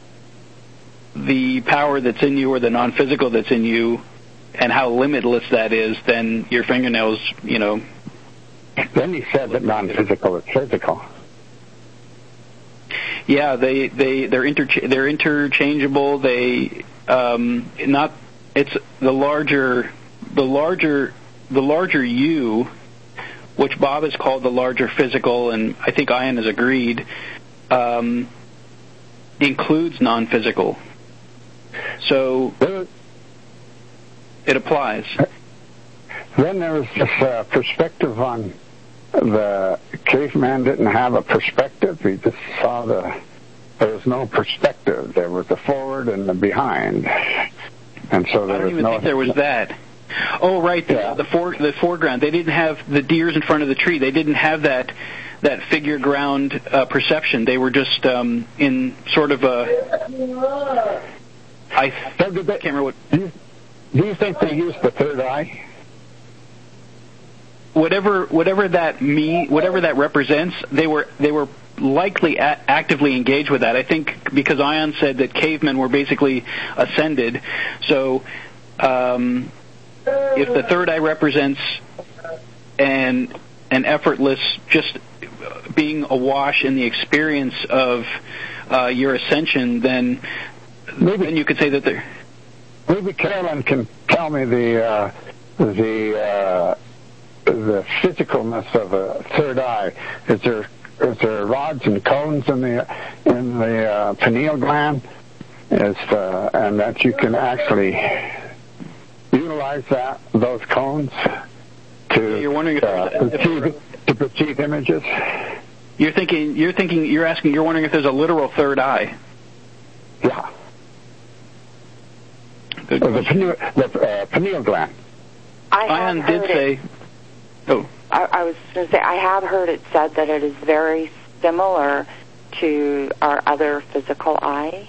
the power that's in you or the non-physical that's in you, and how limitless that is, then your fingernails, you know. Then he said that non-physical is physical. Yeah, they they they're intercha- they're interchangeable. They um, not it's the larger the larger the larger you, which Bob has called the larger physical, and I think Ian has agreed, um, includes non-physical. So it applies. Then there was this uh, perspective on the caveman didn't have a perspective. He just saw the there was no perspective. There was the forward and the behind, and so there I don't was even no. think there was that. Oh, right, the Yeah. the, for, the foreground. They didn't have the deers in front of the tree. They didn't have that that figure ground uh, perception. They were just um, in sort of a. I can't remember what. Do you, do you think they used the third eye? Whatever, whatever that mean, whatever that represents, they were they were likely a- actively engaged with that. I think because Ion said that cavemen were basically ascended, so um, if the third eye represents an an effortless, just being awash in the experience of uh, your ascension, then maybe, then you could say that they're. Maybe Carolyn can tell me the uh, the. Uh, the physicalness of a third eye. Is there is there rods and cones in the in the uh, pineal gland? Is uh, and that you can actually utilize that those cones to You're wondering if, uh, if, perceive, to perceive images. You're thinking. You're thinking. You're asking. You're wondering if there's a literal third eye. Yeah. The, the, pineal, the uh, pineal gland. I Ion have did heard say. It. Oh. I, I was going to say, I have heard it said that it is very similar to our other physical eye.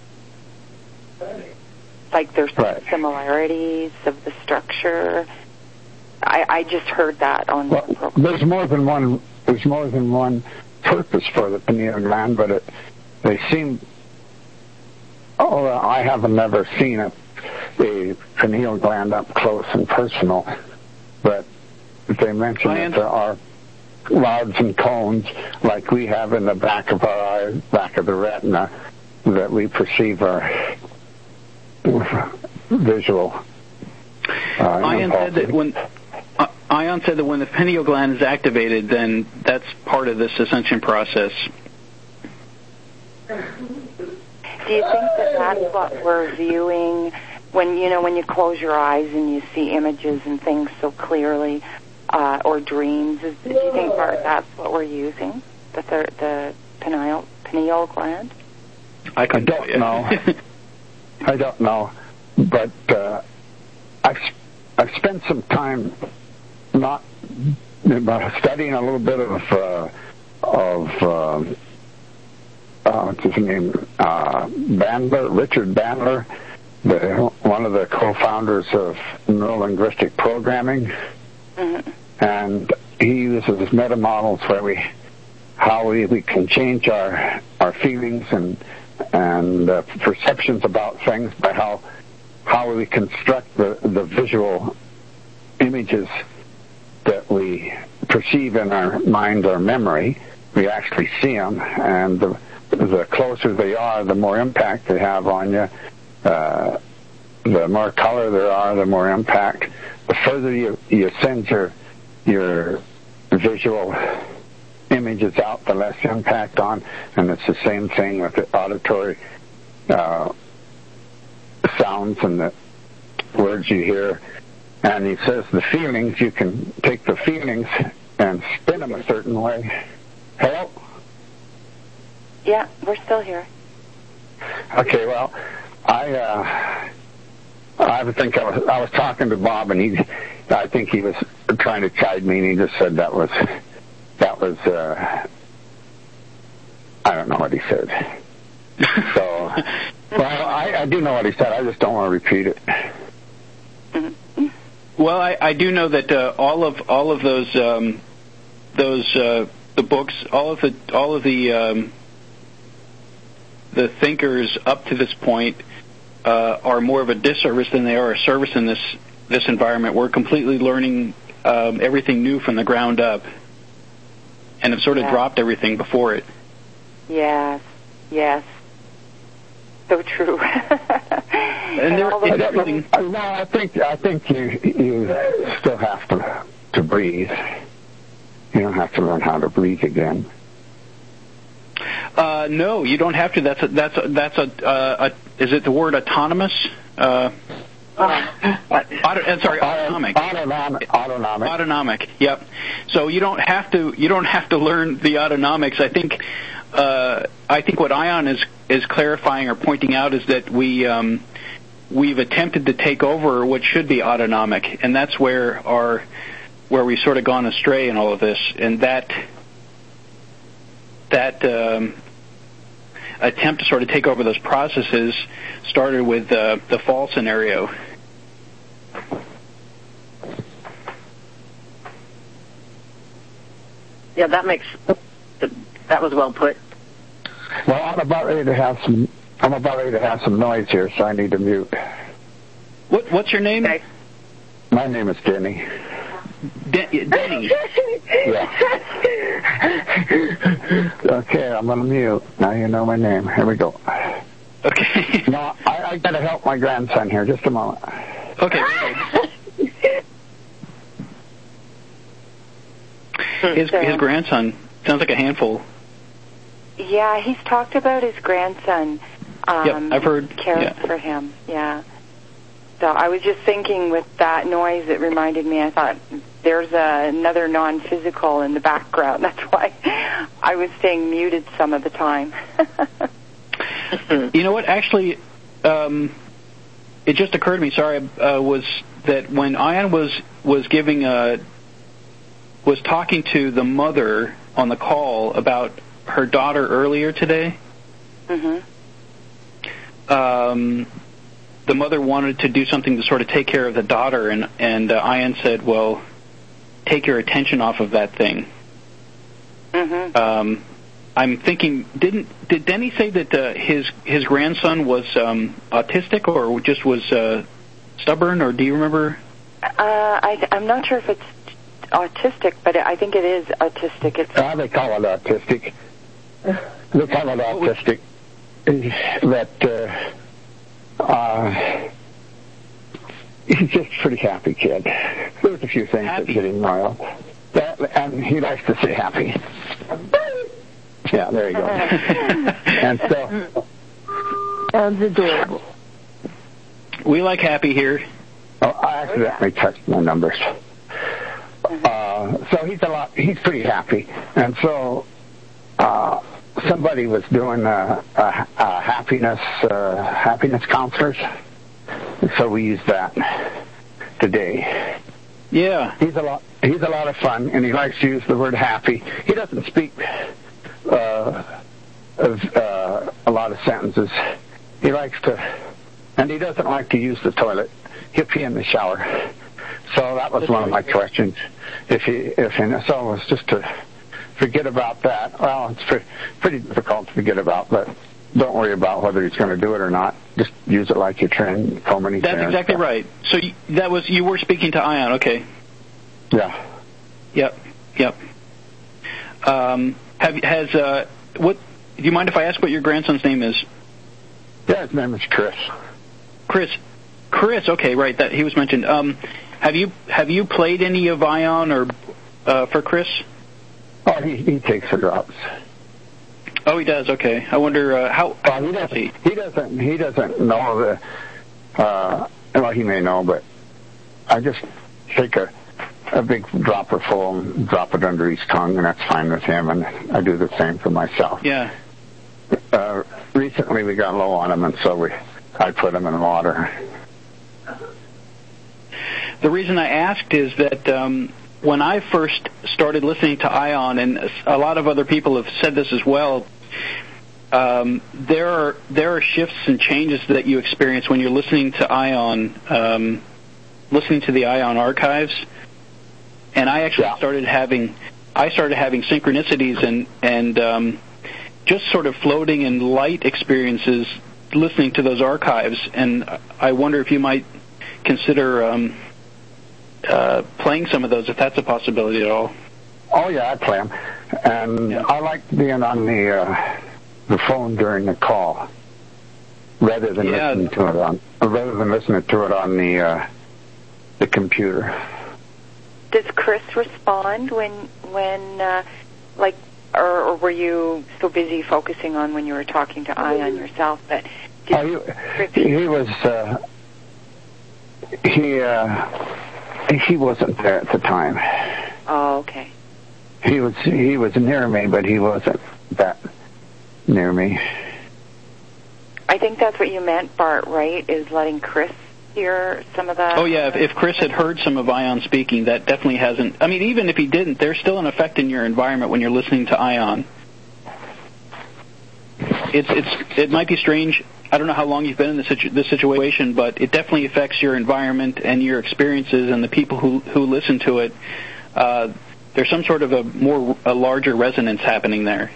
Like there's some right. similarities of the structure. I, I just heard that on well, the program. There's more than one. There's more than one purpose for the pineal gland, but it, they seem. Oh, I haven't never seen a, a pineal gland up close and personal, but they mention that there are rods and cones like we have in the back of our eye, back of the retina, that we perceive our visual. Uh, Ion said that when uh, Ion said that when the pineal gland is activated, then that's part of this ascension process. Do you think that that's what we're viewing when you know when you close your eyes and you see images and things so clearly? Uh, or dreams? Is, do you think Bart, that's what we're using? The thir- the pineal pineal gland? I, I don't know. I don't know, but uh, I've I've spent some time not uh, studying a little bit of uh, of uh, uh, what's his name uh, Bandler, Richard Bandler, the, one of the co-founders of neurolinguistic programming. Mm-hmm. And he uses meta models where we, how we, we can change our our feelings and and uh, perceptions about things by how how we construct the, the visual images that we perceive in our mind or memory. We actually see them, and the the closer they are, the more impact they have on you. Uh, the more color there are, the more impact. The further you you send your your visual images out, the less impact on, and it's the same thing with the auditory uh, sounds and the words you hear. And he says the feelings, you can take the feelings and spin them a certain way. Hello? Yeah, we're still here. Okay, well, I uh, I think I was I was talking to Bob, and he, I think he was trying to chide me, and he just said that was that was uh, I don't know what he said. So, well, I, I do know what he said. I just don't want to repeat it. Well, I, I do know that uh, all of all of those um, those uh, the books, all of the all of the um, the thinkers up to this point uh, are more of a disservice than they are a service in this this environment. We're completely learning um, everything new from the ground up, and have sort of yeah. dropped everything before it. Yes, yes, so true. And there, all those and everything. No, I think I think you you still have to to breathe. You don't have to learn how to breathe again. Uh, no, you don't have to. That's a, that's a, that's a, uh, a is it the word autonomous? Uh, uh, auto, uh, sorry, autonomic. Autonomic. Autonomic. Autonomic. Yep. So you don't have to you don't have to learn the autonomics. I think uh, I think what Ion is is clarifying or pointing out is that we um, we've attempted to take over what should be autonomic, and that's where our where we've sort of gone astray in all of this, and that that um, attempt to sort of take over those processes started with uh, the fall scenario. Yeah, that makes that was well put. Well, I'm about ready to have some. I'm about ready to have some noise here, so I need to mute. What What's your name? Okay. My name is Denny. De- Denny. Yeah. Okay, I'm gonna mute. Now you know my name. Here we go. Okay. No, I, I gotta help my grandson here. Just a moment. Okay. His his grandson sounds like a handful. Yeah, he's talked about his grandson. Um, yep, I've heard. Caring Yeah. for him. Yeah. So I was just thinking with that noise, it reminded me. I thought there's a, another non-physical in the background. That's why I was staying muted some of the time. You know what? Actually, um, it just occurred to me. Sorry, uh, was that when Ian was was giving a was talking to the mother on the call about her daughter earlier today. Mm-hmm. Um, the mother wanted to do something to sort of take care of the daughter, and and uh, Ian said, "Well, take your attention off of that thing." Mm-hmm. Um, I'm thinking, didn't did Denny say that uh, his his grandson was um, autistic or just was uh, stubborn, or do you remember? Uh, I, I'm not sure if it's autistic, but I think it is autistic. It's Uh, they call it autistic. They call it autistic. That uh, uh, he's just a pretty happy kid. There's a few things happy. that get him riled. That, and he likes to say happy. Yeah, there you go. And so... Sounds adorable. We like happy here. Oh, I accidentally touched my numbers. Uh, so he's a lot. He's pretty happy, and so uh, somebody was doing a, a, a happiness uh, happiness counselors. So we used that today. Yeah, he's a lot. He's a lot of fun, and he likes to use the word happy. He doesn't speak uh, of uh, a lot of sentences. He likes to, and he doesn't like to use the toilet. He'll pee in the shower. So that was one of my questions. If he, if he, so it was just to forget about that. Well, it's pretty, pretty difficult to forget about, but don't worry about whether he's going to do it or not. Just use it like you're training combing his hair. That's exactly right. So you, that was you were speaking to Ion, okay? Yeah. Yep. Yep. Um, have has uh, what? Do you mind if I ask what your grandson's name is? Yeah, his name is Chris. Chris. Chris. Okay, right. That he was mentioned. Um, have you have you played any of Ion or uh, for Chris? Oh, he he takes the drops. Oh, he does. Okay. I wonder uh, how. Well, he doesn't. He? he doesn't. He doesn't know the. Uh, well, he may know, but I just take a a big dropper full and drop it under his tongue, and that's fine with him. And I do the same for myself. Yeah. Uh, recently, we got low on him, and so we I put him in water. The reason I asked is that um, when I first started listening to Ion, and a lot of other people have said this as well, um, there are there are shifts and changes that you experience when you're listening to Ion, um, listening to the Ion archives. And I actually yeah. started having I started having synchronicities and and um, just sort of floating in light experiences listening to those archives. And I wonder if you might consider um, uh, playing some of those, if that's a possibility at all. Oh yeah, I play them, and yeah. I like being on the uh, the phone during the call rather than yeah. listening to it on rather than listening to it on the uh, the computer. Does Chris respond when when uh, like, or, or were you so busy focusing on when you were talking to Ion yourself that? Oh, he, he was. Uh, he uh, he wasn't there at the time. Oh, okay. He was he was near me, but he wasn't that near me. I think that's what you meant, Bart, right? Is letting Chris hear some of the... Oh, yeah, if, if Chris had heard some of Ion speaking, that definitely hasn't... I mean, even if he didn't, there's still an effect in your environment when you're listening to Ion. It's it's It might be strange. I don't know how long you've been in this, situ- this situation, but it definitely affects your environment and your experiences and the people who, who listen to it. Uh, there's some sort of a more a larger resonance happening there.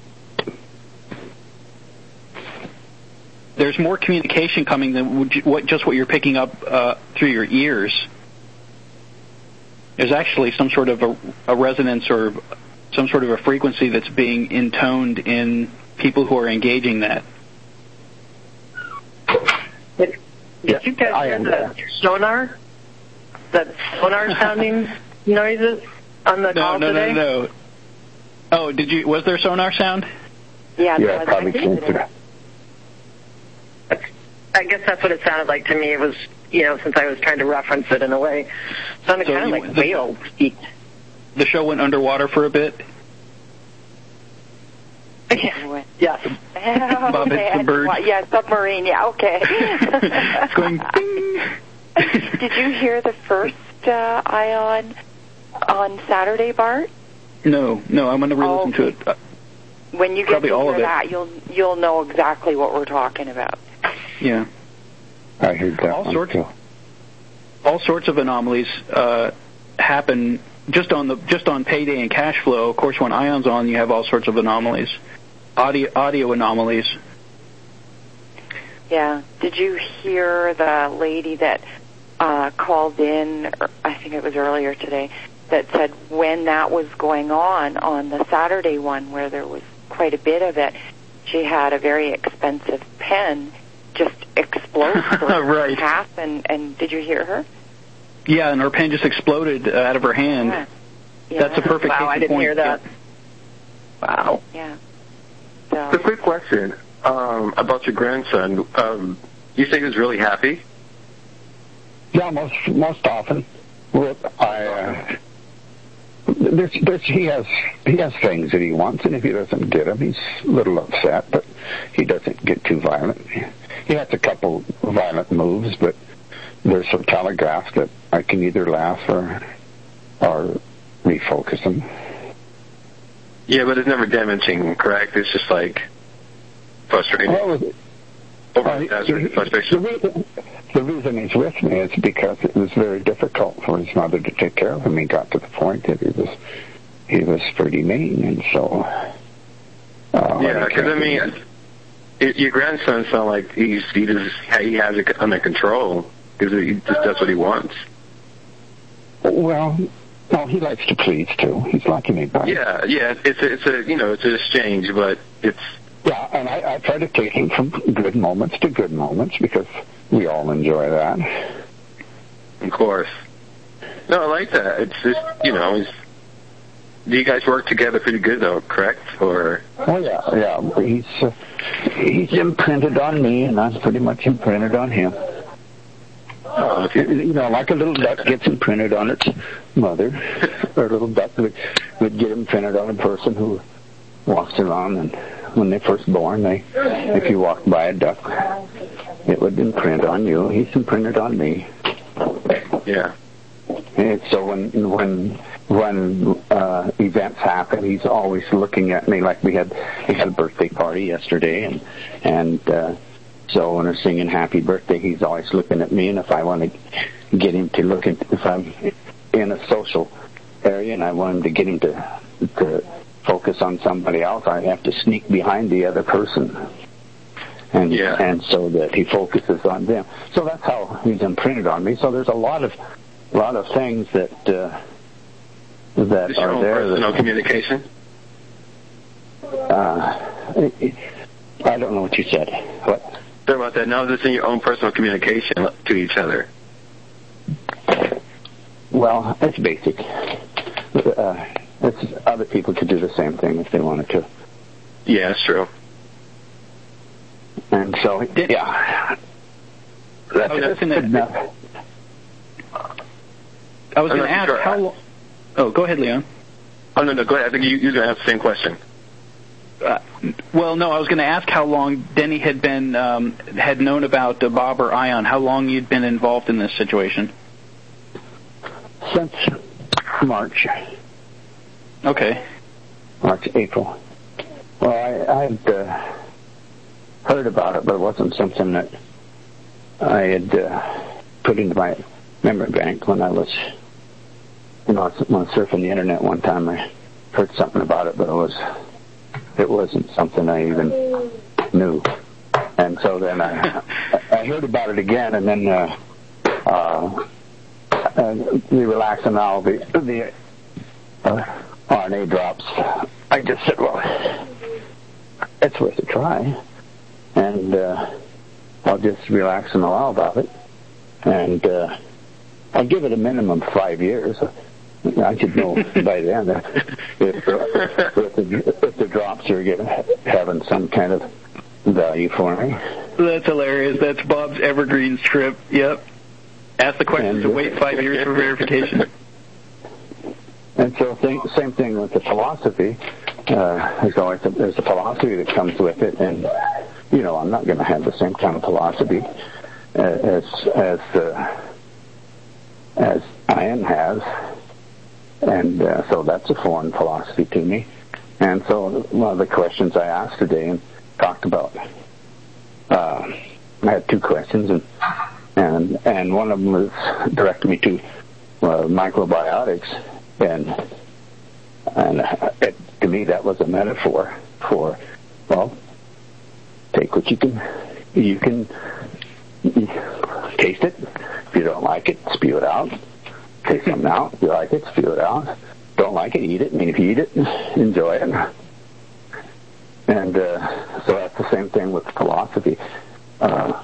There's more communication coming than what just what you're picking up uh, through your ears. There's actually some sort of a, a resonance or some sort of a frequency that's being intoned in people who are engaging that. Did you guys hear the sonar? That sonar sounding noises on the no, call no, today? No, no, no. Oh, did you? Was there sonar sound? Yeah, yeah, probably came through. I guess that's what it sounded like to me. It was, you know, since I was trying to reference it in a way, it sounded so kind of you, like the, whale speak. The show went underwater for a bit. Yeah. Yes. Bob, it's the bird. Yeah, submarine. Yeah, okay. It's going ding. Did you hear the first uh, Ion on Saturday, Bart? No, no. I'm going to re-listen oh. to it. Uh, when you get Probably to all hear of it. that, you'll you'll know exactly what we're talking about. Yeah. I heard that all one sorts, too. All sorts of anomalies uh, happen just on the just on payday and cash flow. Of course, when Ion's on, you have all sorts of anomalies, audio audio anomalies. Yeah. Did you hear the lady that uh, called in? I think it was earlier today. That said when that was going on on the Saturday one, where there was quite a bit of it, she had a very expensive pen just explode right. in half, and, and did you hear her? Yeah, and her pen just exploded uh, out of her hand. Yeah. Yeah. That's a perfect Wow, case I in didn't point. hear that. Wow. Yeah. So. A quick question um, about your grandson. Um, you say he was really happy? Yeah, most most often. Well, I, uh, there's, there's, he has he has things that he wants, and if he doesn't get them, he's a little upset. But he doesn't get too violent. He has a couple violent moves, but they're so telegraphed that I can either laugh or or refocus him. Yeah, but it's never damaging, correct? It's just like frustrating. Well, Over uh, the frustration. The reason, the reason he's with me is because it was very difficult for his mother to take care of him. He got to the point that he was he was pretty mean, and so. Uh, yeah, because I mean, it, your grandson sounds like he's he just he has it under control because he just does what he wants. Well, no, he likes to please too. He's like anybody. Yeah, yeah, it's a, it's a you know it's an exchange, but it's. Yeah, and I, I try to take him from good moments to good moments because we all enjoy that. Of course. No, I like that. It's just, you know, it's, do you guys work together pretty good, though, correct? Or? Oh, yeah, yeah. He's, uh, he's imprinted on me, and I'm pretty much imprinted on him. Oh, okay. You know, like a little duck gets imprinted on its mother, or a little duck would, would get imprinted on a person who walks around, and when they're first born, they, if you walk by a duck, it would imprint on you. He's imprinted on me. Yeah. And so when when when uh, events happen, he's always looking at me like we had we had a birthday party yesterday, and and uh, so when we're singing Happy Birthday, he's always looking at me. And if I want to get him to look at, if I'm in a social area and I want him to get him to to focus on somebody else, I have to sneak behind the other person. And yeah. and so that he focuses on them. So that's how he's imprinted on me. So there's a lot of a lot of things that uh, that Is your are own there. Personal that, communication. Uh, I don't know what you said. What? Sorry about that. Now this in your own personal communication to each other. Well, it's basic. Uh, it's, other people could do the same thing if they wanted to. Yeah, that's true. And so, yeah. That's I was it. going to I was going to ask sure. how long... Oh, go ahead, Leon. Oh, no, no, go ahead. I think you, you're going to have the same question. Uh, well, no, I was going to ask how long Denny had been um, had known about uh, Bob or Ion. How long you'd been involved in this situation? Since March. Okay. March, April. Well, I, I'd uh, heard about it, but it wasn't something that I had uh, put into my memory bank when I was, you know, when I was surfing the internet one time. I heard something about it, but it was it wasn't something I even knew. And so then I I heard about it again, and then uh, uh, uh, the relaxinol, the the uh, R N A drops. I just said, well, it's worth a try, and uh, I'll just relax and allow about it, and uh, I'll give it a minimum of five years. I should know by then if, if, the, if the drops are getting, having some kind of value for me. That's hilarious. That's Bob's Evergreens trip. Yep. Ask the question to wait five years for verification. And so, think, same thing with the philosophy. Uh, there's always a, there's a philosophy that comes with it, and you know, I'm not going to have the same kind of philosophy as as uh, as Ian has, and uh, so that's a foreign philosophy to me. And so, one of the questions I asked today and talked about, uh, I had two questions, and and and one of them was directed me to uh, microbiotics. And and it, to me, that was a metaphor for, well, take what you can, you can you taste it. If you don't like it, spew it out. Take something out. If you like it, spew it out. Don't like it, eat it. I mean, if you eat it, enjoy it. And uh, so that's the same thing with philosophy. Uh,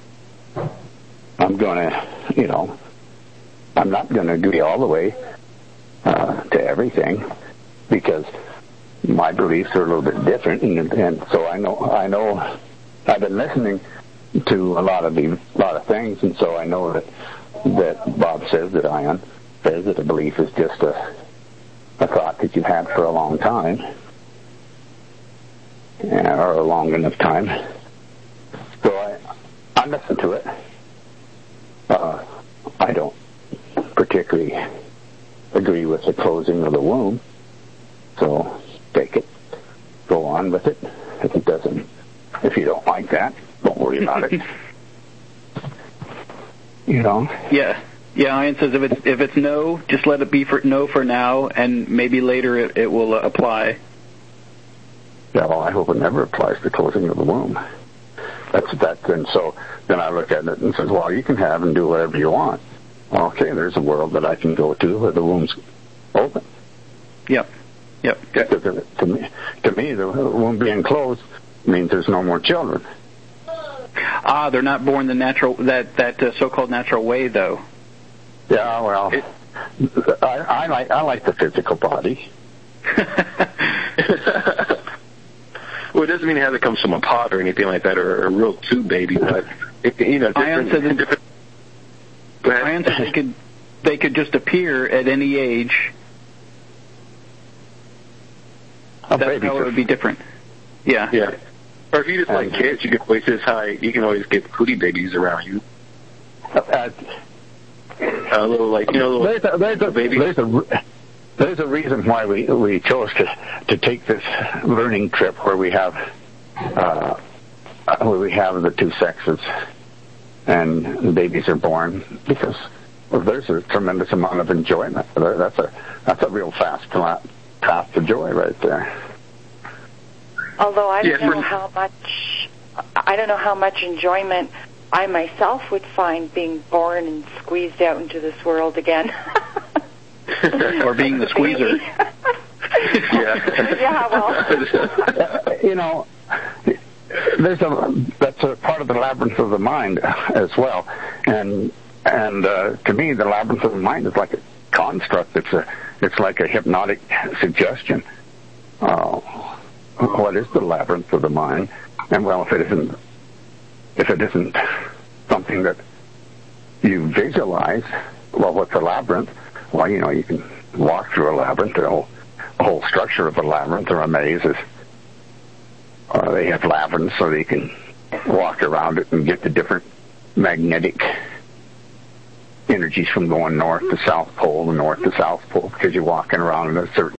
I'm going to, you know, I'm not going to agree all the way Uh, to everything, because my beliefs are a little bit different, and, and so I know I know I've been listening to a lot of the a lot of things, and so I know that that Bob says that Ion says that a belief is just a a thought that you've had for a long time, yeah, or a long enough time. So I I listen to it. Uh, I don't particularly agree with the closing of the womb, so take it, go on with it. If it doesn't, if you don't like that, don't worry about it. You know? Yeah, yeah. Ian says if it's if it's no, just let it be for no for now, and maybe later it, it will uh, apply. Yeah, well, I hope it never applies to closing of the womb. That's that. And so then I look at it and says, well, you can have and do whatever you want. Okay, there's a world that I can go to where the womb's open. Yep. Yep. To, to me, to me, the womb being closed means there's no more children. Ah, they're not born the natural that that uh, so-called natural way, though. Yeah, well, it, I, I like I like the physical body. Well, it doesn't mean it has to come from a pot or anything like that, or a real tube baby, but it, you know, different. Ion said, Ion said they could they could just appear at any age. Oh, That's how it would be different. Yeah. Yeah. Or if you just like kids, you can always this high. You can always get cootie babies around you. Uh, a little like you know, little there's a, there's a, baby. There's a, there's a reason why we we chose to to take this learning trip where we have uh, where we have the two sexes and the babies are born, because well, there's a tremendous amount of enjoyment. That's a that's a real fast path to joy right there. Although I don't yeah, know how much, I don't know how much enjoyment I myself would find being born and squeezed out into this world again. Or being the squeezer. yeah. Yeah, well. You know, there's a that's a part of the labyrinth of the mind as well, and and uh, to me, the labyrinth of the mind is like a construct. It's a it's like a hypnotic suggestion. Uh, what is the labyrinth of the mind? And well, if it isn't if it isn't something that you visualize, well, what's a labyrinth? Well, you know, you can walk through a labyrinth. The whole, the whole structure of a labyrinth or a maze is or they have labyrinths so they can walk around it and get the different magnetic energies from going north to south pole and north to south pole because you're walking around in a certain